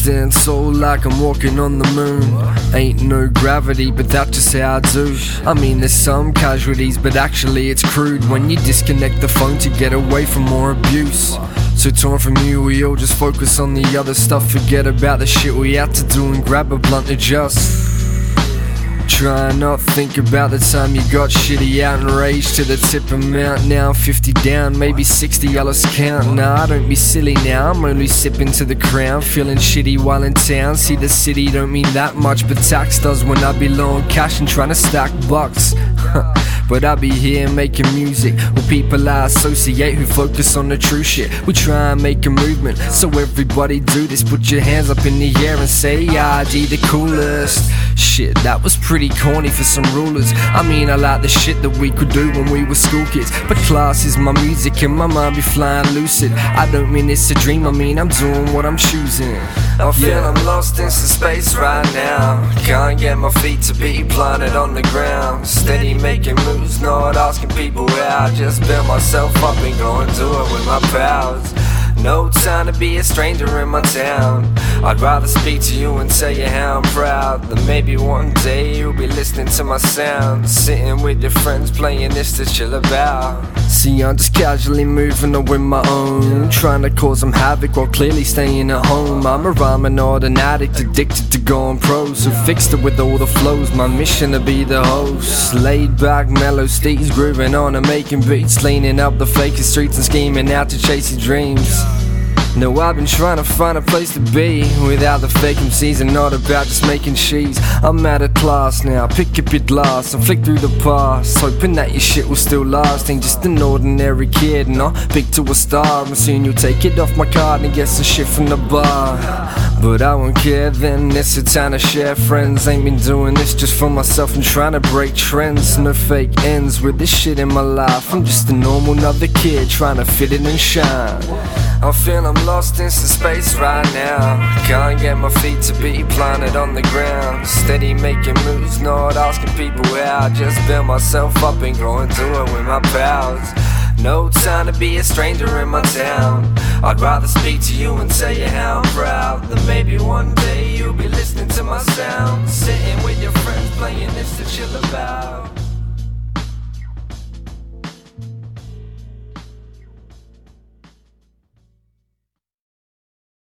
stand tall like I'm walking on the moon. Ain't no gravity, but that's just how I do. I mean, there's some casualties, but actually it's crude when you disconnect the phone to get away from more abuse. So torn from you, we all just focus on the other stuff. Forget about the shit we had to do and grab a blunt to just try and not think about the time you got shitty out and raged to the tip amount. Now I'm 50 down, maybe 60, I lost count. Nah, I don't be silly now, I'm only sipping to the crown. Feeling shitty while in town, see the city don't mean that much, but tax does when I be low on cash and trying to stack bucks. But I be here making music with people I associate who focus on the true shit. We try and make a movement, so everybody do this. Put your hands up in the air and say ID the coolest. Shit, that was pretty corny for some rulers. I mean, I like the shit that we could do when we were school kids, but class is my music and my mind be flying lucid. I don't mean it's a dream, I mean I'm doing what I'm choosing. I feel I'm lost in some space right now. Can't get my feet to be planted on the ground. Steady making moves, not asking people out. Just build myself up and go and do it with my pals. No time to be a stranger in my town. I'd rather speak to you and tell you how I'm proud. That maybe one day you'll be listening to my sound, sitting with your friends playing this to chill about. See, I'm just casually moving on with my own, trying to cause some havoc while clearly staying at home. I'm a rhymer, not an addict, addicted to going pro, so fixed it with all the flows. My mission to be the host, laid back, mellow steez, grooving on and making beats, leaning up the fakest streets and scheming out to chase your dreams. No, I've been trying to find a place to be without the fake MCs and not about just making cheese. I'm out of class now, pick up your glass and flick through the past, hoping that your shit will still last. Ain't just an ordinary kid, no, big to a star. And soon you'll take it off my card and get some shit from the bar. But I won't care then, it's a time to share friends. Ain't been doing this just for myself and trying to break trends. No fake ends with this shit in my life. I'm just a normal another kid trying to fit in and shine. I feel I'm lost in some space right now. Can't get my feet to be planted on the ground. Steady making moves, not asking people out. Just build myself up and go and do it with my pals. No time to be a stranger in my town. I'd rather speak to you and tell you how I'm proud. That maybe one day you'll be listening to my sound, sitting with your friends playing this to chill about.